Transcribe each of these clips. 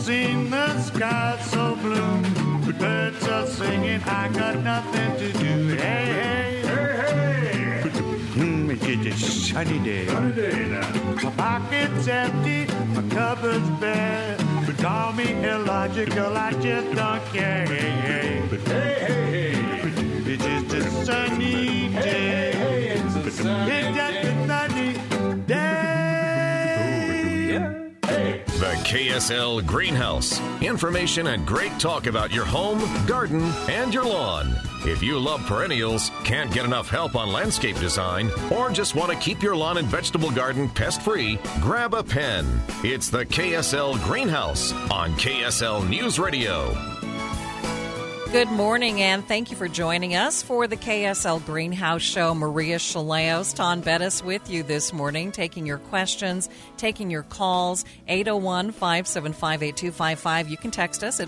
seen the sky so blue. The birds are singing, I got nothing to do. Hey, hey, hey, hey. It's a sunny day. Sunny day now. My pocket's empty, my cupboard's bare. But call me illogical, I just don't care. Hey, hey, hey, hey, hey. It's just a sunny day. Hey, hey, hey. It's just a sunny day. The KSL Greenhouse. Information and great talk about your home, garden, and your lawn. If you love perennials, can't get enough help on landscape design, or just want to keep your lawn and vegetable garden pest-free, grab a pen. It's the KSL Greenhouse on KSL News Radio. Good morning, and thank you for joining us for the KSL Greenhouse Show. Maria Chaleos, Ton Bettis with you this morning, taking your questions, taking your calls, 801-575-8255. You can text us at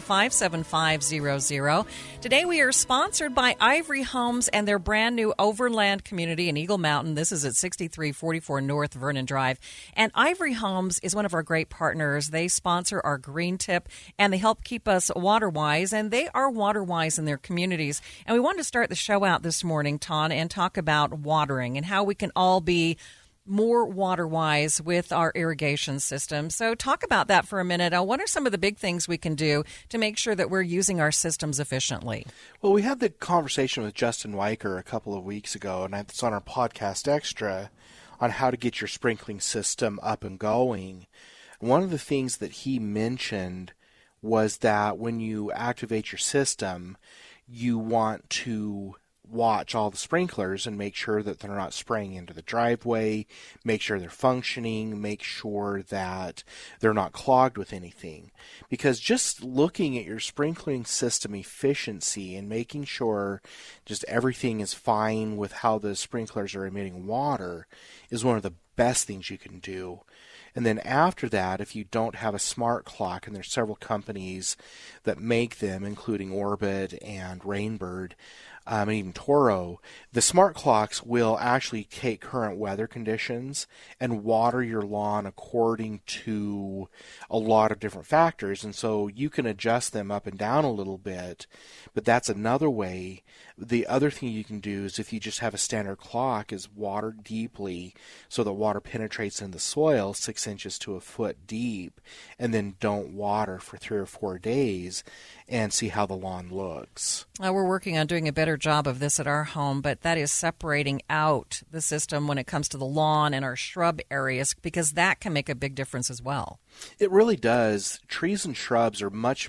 57500. Today we are sponsored by Ivory Homes and their brand new Overland community in Eagle Mountain. This is at 6344 North Vernon Drive. And Ivory Homes is one of our great partners. They sponsor our Green Tip, and they help keep us water-wise, and they are water-wise in their communities. And we wanted to start the show out this morning, Ton, and talk about watering and how we can all be more water-wise with our irrigation system. So talk about that for a minute. What are some of the big things we can do to make sure that we're using our systems efficiently? Well, we had the conversation with Justin Weicker a couple of weeks ago, and it's on our podcast extra on how to get your sprinkling system up and going. One of the things that he mentioned was that when you activate your system, you want to watch all the sprinklers and make sure that they're not spraying into the driveway, make sure they're functioning, make sure that they're not clogged with anything. Because just looking at your sprinkling system efficiency and making sure just everything is fine with how the sprinklers are emitting water is one of the best things you can do. And then after that, if you don't have a smart clock, and there's several companies that make them, including Orbit and Rainbird, and even Toro, the smart clocks will actually take current weather conditions and water your lawn according to a lot of different factors. And so you can adjust them up and down a little bit, but that's another way. The other thing you can do is if you just have a standard clock is water deeply so that water penetrates in the soil 6 inches to a foot deep, and then don't water for 3 or 4 days and see how the lawn looks. We're working on doing a better job of this at our home, but that is separating out the system when it comes to the lawn and our shrub areas, because that can make a big difference as well. It really does. Trees and shrubs are much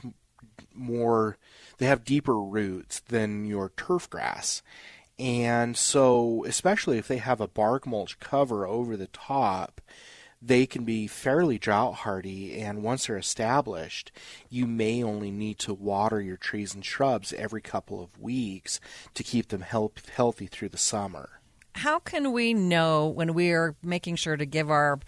more, they have deeper roots than your turf grass. And so, especially if they have a bark mulch cover over the top, they can be fairly drought hardy, and once they're established, you may only need to water your trees and shrubs every couple of weeks to keep them healthy through the summer. How can we know when we are making sure to give our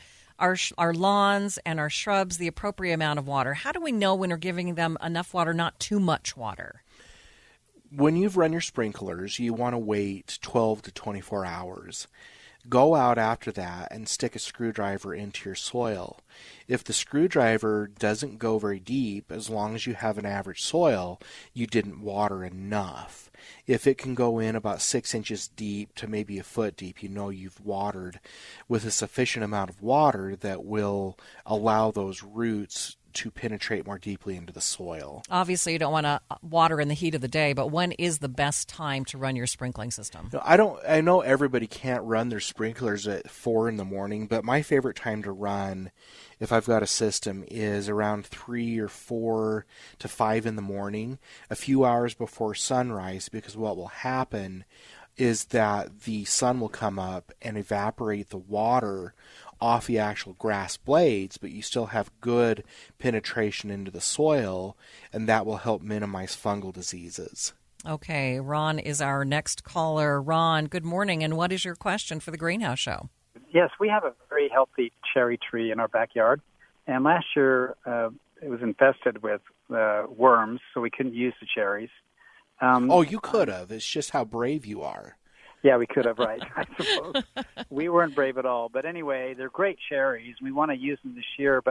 lawns and our shrubs the appropriate amount of water? How do we know when we're giving them enough water, not too much water? When you've run your sprinklers, you want to wait 12 to 24 hours. Go out after that and stick a screwdriver into your soil. If the screwdriver doesn't go very deep, as long as you have an average soil, you didn't water enough. If it can go in about 6 inches deep to maybe a foot deep, you know you've watered with a sufficient amount of water that will allow those roots to penetrate more deeply into the soil. Obviously, you don't want to water in the heat of the day, but when is the best time to run your sprinkling system? I know everybody can't run their sprinklers at 4 in the morning, but my favorite time to run, if I've got a system, is around 3 or 4 to 5 in the morning, a few hours before sunrise, because what will happen is that the sun will come up and evaporate the water off the actual grass blades, but you still have good penetration into the soil, and that will help minimize fungal diseases. Okay, Ron is our next caller. Ron, good morning, and what is your question for the Greenhouse Show? Yes, we have a very healthy cherry tree in our backyard, and last year it was infested with worms, so we couldn't use the cherries. You could have. It's just how brave you are. Yeah, we could have, right, I suppose. We weren't brave at all. But anyway, they're great cherries. We want to use them this year, but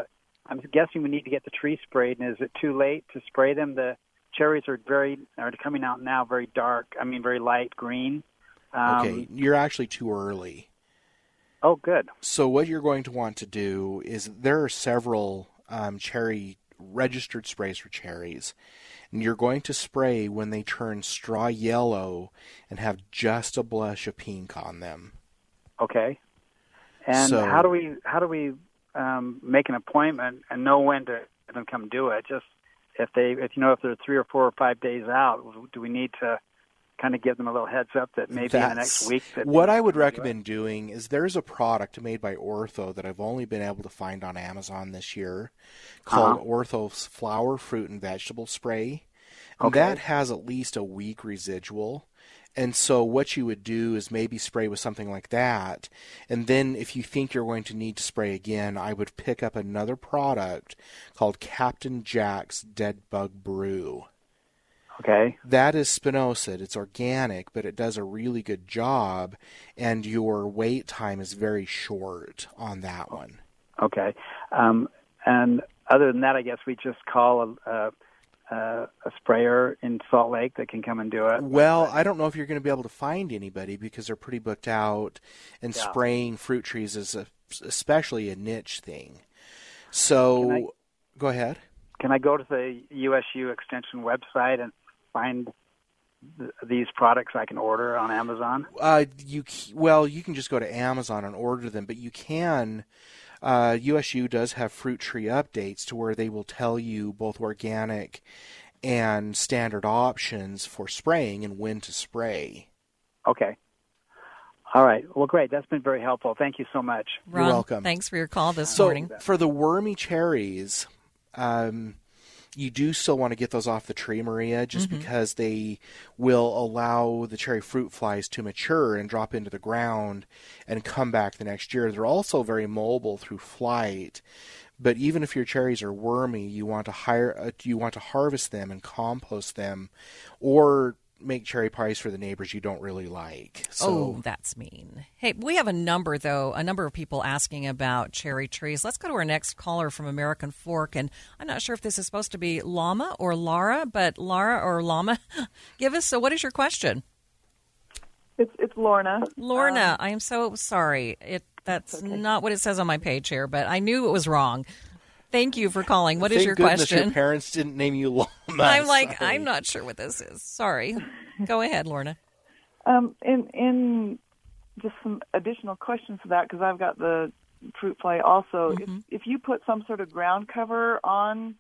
I'm guessing we need to get the tree sprayed. And is it too late to spray them? The cherries are coming out now very dark. I mean, very light green. Okay, you're actually too early. Oh, good. So what you're going to want to do is there are several cherry registered sprays for cherries. And you're going to spray when they turn straw yellow and have just a blush of pink on them. Okay. And So- how do we make an appointment and know when to have them come do it? Just if they're 3 or 4 or 5 days out, do we need to kind of give them a little heads up that maybe in the next week? What I would recommend doing is there's a product made by Ortho that I've only been able to find on Amazon this year called Ortho's Flower, Fruit, and Vegetable Spray. And Okay. that has at least a week residual. And so what you would do is maybe spray with something like that. And then if you think you're going to need to spray again, I would pick up another product called Captain Jack's Dead Bug Brew. Okay. That is spinosad. It's organic, but it does a really good job, and your wait time is very short on that one. Okay. And other than that, I guess we just call a sprayer in Salt Lake that can come and do it. Well, I don't know if you're going to be able to find anybody because they're pretty booked out, and Yeah. spraying fruit trees is especially a niche thing. So, go ahead. Can I go to the USU Extension website and find these products I can order on Amazon? You can just go to Amazon and order them, but you can. USU does have fruit tree updates to where they will tell you both organic and standard options for spraying and when to spray. Okay. All right. Well, great. That's been very helpful. Thank you so much. Ron, You're welcome. Thanks for your call this So morning. for the wormy cherries, you do still want to get those off the tree, Maria, just because they will allow the cherry fruit flies to mature and drop into the ground and come back the next year. They're also very mobile through flight. But even if your cherries are wormy, you want to harvest them and compost them, or make cherry pies for the neighbors you don't really like. Oh, that's mean. Hey, we have a number of people asking about cherry trees. Let's go to our next caller from American Fork. And I'm not sure if this is supposed to be Llama or Lara, but Lara or Llama, give us, so what is your question? It's Lorna. Lorna, I am so sorry. That's not what it says on my page here, but I knew it was wrong. Thank you for calling. What is your Thank goodness question? your parents didn't name you Llama. I'm like, Sorry. I'm not sure what this is. Sorry. Go ahead, Lorna. In just some additional questions to that, because I've got the fruit fly also. If you put some sort of ground cover on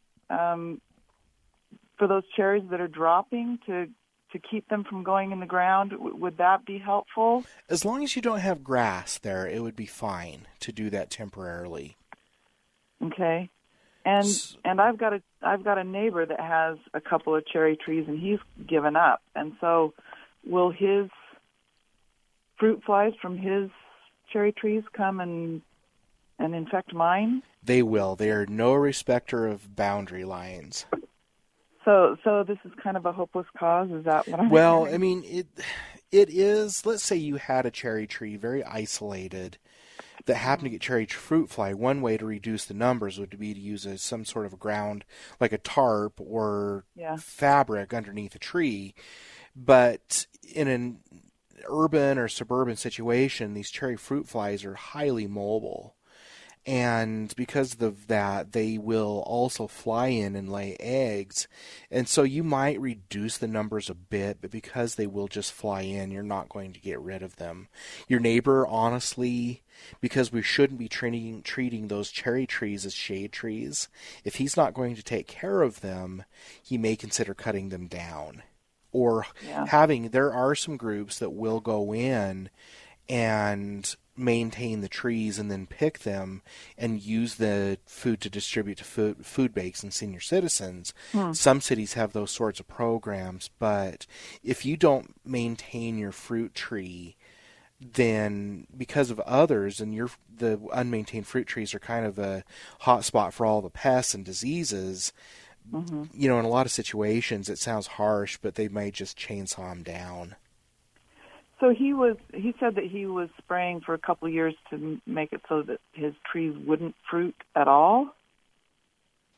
for those cherries that are dropping to keep them from going in the ground, would that be helpful? As long as you don't have grass there, it would be fine to do that temporarily. Okay. And I've got a neighbor that has a couple of cherry trees, and he's given up. And so, will his fruit flies from his cherry trees come and infect mine? They will. They are no respecter of boundary lines. So this is kind of a hopeless cause. Is that what I'm Well, hearing? I mean, it is. Let's say you had a cherry tree very isolated that happened to get cherry fruit fly. One way to reduce the numbers would be to use some sort of a ground, like a tarp or fabric underneath a tree. But in an urban or suburban situation, these cherry fruit flies are highly mobile. And because of that, they will also fly in and lay eggs. And so you might reduce the numbers a bit, but because they will just fly in, you're not going to get rid of them. Your neighbor, honestly, because we shouldn't be treating those cherry trees as shade trees, if he's not going to take care of them, he may consider cutting them down. Or there are some groups that will go in and maintain the trees and then pick them and use the food to distribute to food banks and senior citizens. Some cities have those sorts of programs, but if you don't maintain your fruit tree, then because of others, and the unmaintained fruit trees are kind of a hot spot for all the pests and diseases, in a lot of situations it sounds harsh, but they may just chainsaw them down. So he said that he was spraying for a couple of years to make it so that his trees wouldn't fruit at all?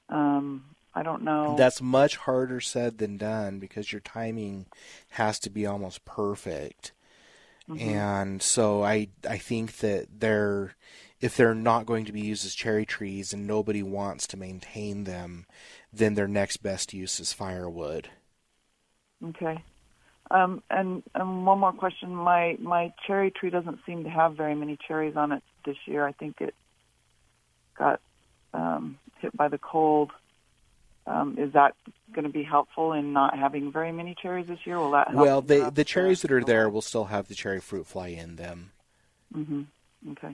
I don't know. That's much harder said than done because your timing has to be almost perfect. Mm-hmm. And so I think that if they're not going to be used as cherry trees and nobody wants to maintain them, then their next best use is firewood. Okay. And one more question. My cherry tree doesn't seem to have very many cherries on it this year. I think it got hit by the cold. Is that going to be helpful in not having very many cherries this year? Will that help? Well, the cherries that are there will still have the cherry fruit fly in them. Mm-hmm. Okay.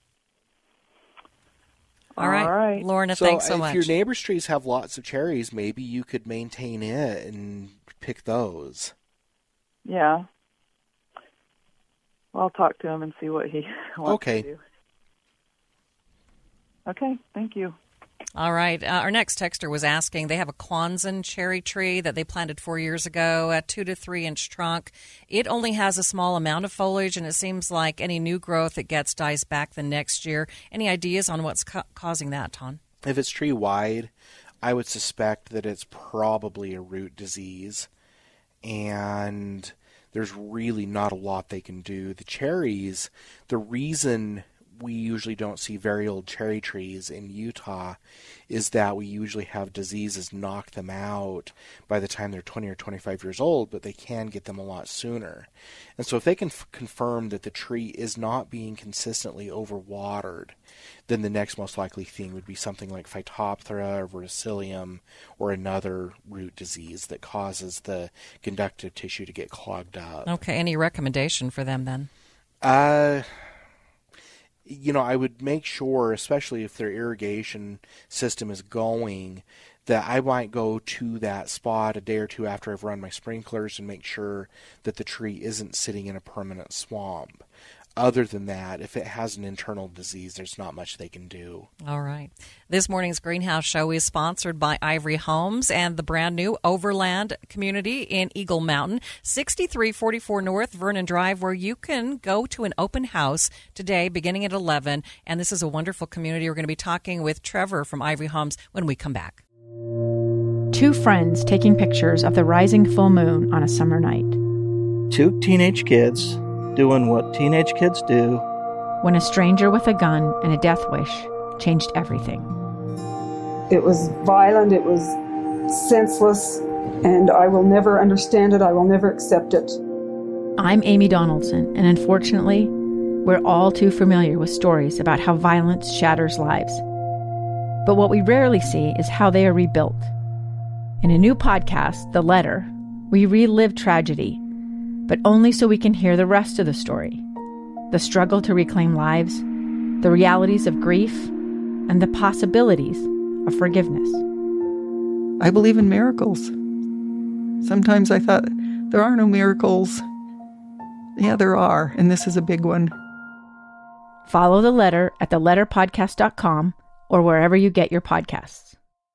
All right. Lorna, thanks so much. If your neighbor's trees have lots of cherries, maybe you could maintain it and pick those. Yeah. Well, I'll talk to him and see what he wants to do. Okay, thank you. All right. Our next texter was asking, they have a Kwanzan cherry tree that they planted 4 years ago, a 2 to 3 inch trunk. It only has a small amount of foliage, and it seems like any new growth it gets dies back the next year. Any ideas on what's causing that, Ton? If it's tree wide, I would suspect that it's probably a root disease, and there's really not a lot they can do. The cherries, the reason we usually don't see very old cherry trees in Utah is that we usually have diseases knock them out by the time they're 20 or 25 years old, but they can get them a lot sooner. And so if they can confirm that the tree is not being consistently overwatered, then the next most likely thing would be something like Phytophthora or Verticillium or another root disease that causes the conductive tissue to get clogged up. Okay, any recommendation for them then? I would make sure, especially if their irrigation system is going, that I might go to that spot a day or two after I've run my sprinklers and make sure that the tree isn't sitting in a permanent swamp. Other than that, if it has an internal disease, there's not much they can do. All right. This morning's Greenhouse Show is sponsored by Ivory Homes and the brand new Overland community in Eagle Mountain, 6344 North Vernon Drive, where you can go to an open house today beginning at 11. And this is a wonderful community. We're going to be talking with Trevor from Ivory Homes when we come back. Two friends taking pictures of the rising full moon on a summer night. Two teenage kids doing what teenage kids do. When a stranger with a gun and a death wish changed everything. It was violent, it was senseless, and I will never understand it, I will never accept it. I'm Amy Donaldson, and unfortunately, we're all too familiar with stories about how violence shatters lives. But what we rarely see is how they are rebuilt. In a new podcast, The Letter, we relive tragedy, but only so we can hear the rest of the story. The struggle to reclaim lives, the realities of grief, and the possibilities of forgiveness. I believe in miracles. Sometimes I thought, there are no miracles. Yeah, there are, and this is a big one. Follow The Letter at theletterpodcast.com or wherever you get your podcasts.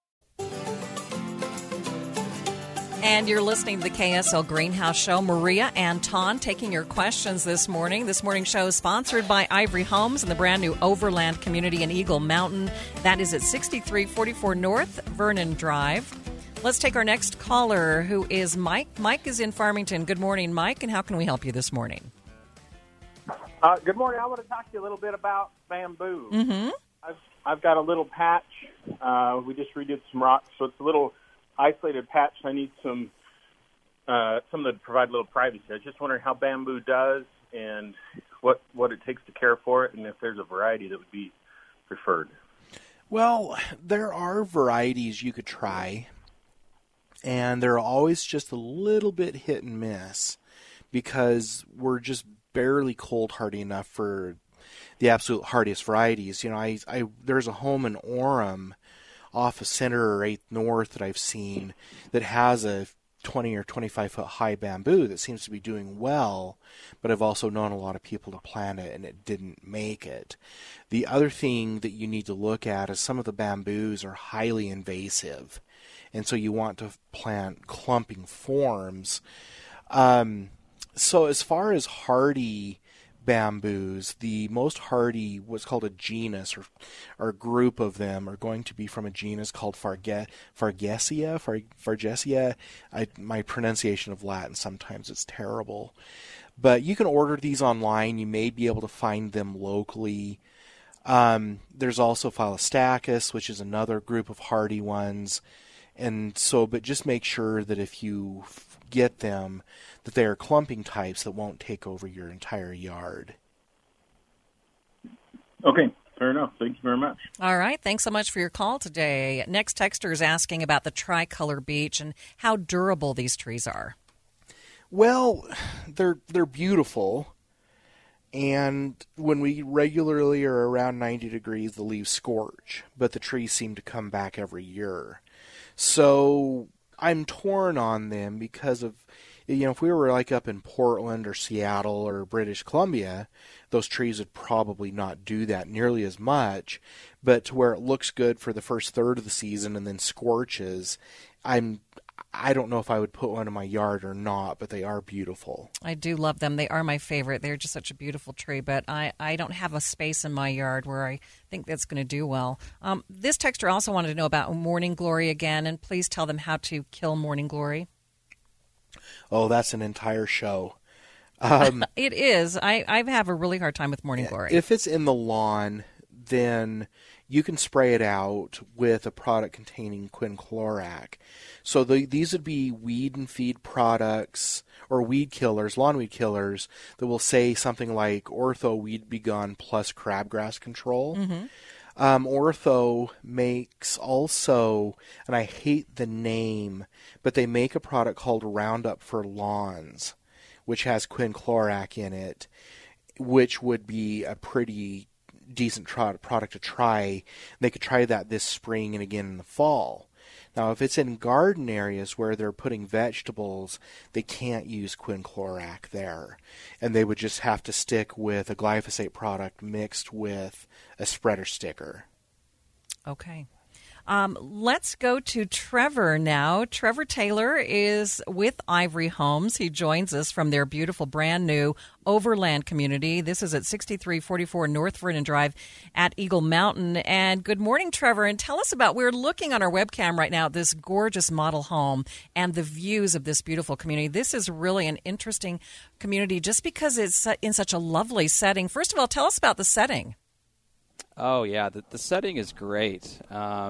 And you're listening to the KSL Greenhouse Show. Maria and Ton taking your questions this morning. This morning's show is sponsored by Ivory Homes and the brand new Overland community in Eagle Mountain. That is at 6344 North Vernon Drive. Let's take our next caller, who is Mike. Mike is in Farmington. Good morning, Mike, and how can we help you this morning? Good morning. I want to talk to you a little bit about bamboo. Mm-hmm. I've got a little patch. We just redid some rocks, so it's a little isolated patch. I need something to provide a little privacy. I was just wondering how bamboo does and what it takes to care for it, and if there's a variety that would be preferred. Well, there are varieties you could try, and they're always just a little bit hit and miss because we're just barely cold hardy enough for the absolute hardiest varieties. There's a home in Orem off of Center or 8th North that I've seen that has a 20 or 25 foot high bamboo that seems to be doing well, but I've also known a lot of people to plant it and it didn't make it. The other thing that you need to look at is some of the bamboos are highly invasive, and so you want to plant clumping forms. So as far as hardy bamboos, the most hardy, what's called a genus or group of them, are going to be from a genus called Fargesia. My pronunciation of Latin, sometimes it's terrible. But you can order these online. You may be able to find them locally. There's also Philostachys, which is another group of hardy ones. And so, but just make sure that if you get them, that they are clumping types that won't take over your entire yard. Okay, fair enough. Thank you very much. All right, thanks so much for your call today. Next texter is asking about the tricolor beech and how durable these trees are. Well, they're beautiful, and when we regularly are around 90 degrees, the leaves scorch, but the trees seem to come back every year. So I'm torn on them because of, if we were like up in Portland or Seattle or British Columbia, those trees would probably not do that nearly as much, but to where it looks good for the first third of the season and then scorches, I don't know if I would put one in my yard or not, but they are beautiful. I do love them. They are my favorite. They're just such a beautiful tree, but I don't have a space in my yard where I think that's going to do well. This texter also wanted to know about morning glory again, and please tell them how to kill morning glory. Oh, that's an entire show. It is. I have a really hard time with morning glory. If it's in the lawn, then you can spray it out with a product containing quinclorac. So these would be weed and feed products or weed killers, lawn weed killers, that will say something like Ortho Weed Begone plus crabgrass control. Mm-hmm. Ortho makes also, and I hate the name, but they make a product called Roundup for Lawns, which has quinclorac in it, which would be a pretty decent product to try. They could try that this spring and again in the fall. Now, if it's in garden areas where they're putting vegetables, they can't use quinclorac there. And they would just have to stick with a glyphosate product mixed with a spreader sticker. Okay. Let's go to Trevor now. Trevor Taylor is with Ivory Homes. He joins us from their beautiful brand new Overland community. This is at 6344 North Vernon Drive at Eagle Mountain. And good morning, Trevor. And tell us about, we're looking on our webcam right now at this gorgeous model home and the views of this beautiful community. This is really an interesting community just because it's in such a lovely setting. First of all, tell us about the setting. Oh, yeah. The setting is great.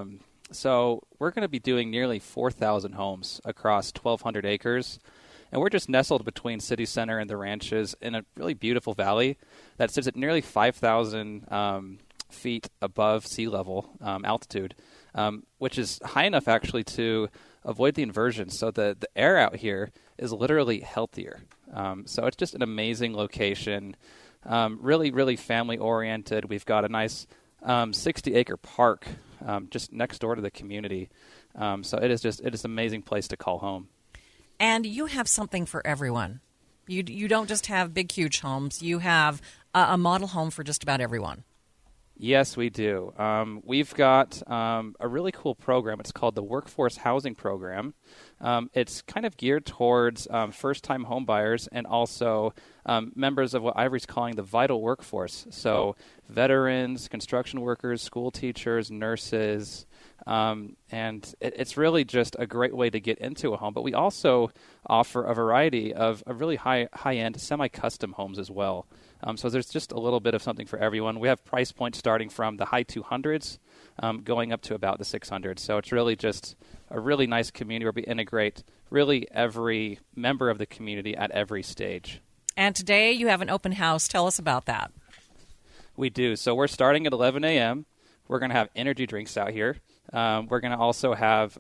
So we're going to be doing nearly 4,000 homes across 1,200 acres. And we're just nestled between City Center and the ranches in a really beautiful valley that sits at nearly 5,000 feet above sea level altitude, which is high enough actually to avoid the inversion. So the air out here is literally healthier. So it's just an amazing location, really, really family-oriented. We've got a nice 60-acre park just next door to the community. So it is an amazing place to call home. And you have something for everyone. You don't just have big, huge homes. You have a model home for just about everyone. Yes, we do. We've got a really cool program. It's called the Workforce Housing Program. It's kind of geared towards first-time home buyers and also members of what Ivory's calling the vital workforce. So veterans, construction workers, school teachers, nurses, and it's really just a great way to get into a home. But we also offer a variety of really high-end, semi-custom homes as well. So there's just a little bit of something for everyone. We have price points starting from the high 200s, going up to about the 600s. So it's really just a really nice community where we integrate really every member of the community at every stage. And today you have an open house. Tell us about that. We do. So we're starting at 11 a.m. We're going to have energy drinks out here. We're going to also have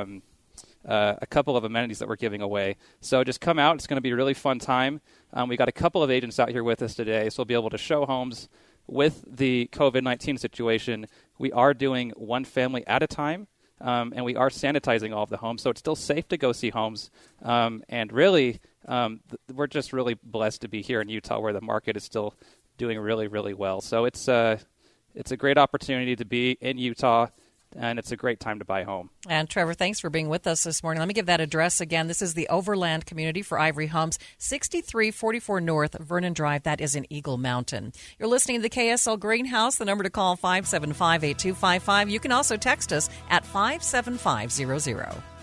a couple of amenities that we're giving away. So just come out. It's going to be a really fun time. We got a couple of agents out here with us today, so we'll be able to show homes. With the COVID-19 situation, we are doing one family at a time, and we are sanitizing all of the homes, so it's still safe to go see homes. And really, we're just really blessed to be here in Utah, where the market is still doing really, really well. So it's a great opportunity to be in Utah, and it's a great time to buy a home. And Trevor, thanks for being with us this morning. Let me give that address again. This is the Overland Community for Ivory Homes, 6344 North Vernon Drive. That is in Eagle Mountain. You're listening to the KSL Greenhouse. The number to call 575-8255. You can also text us at 57500.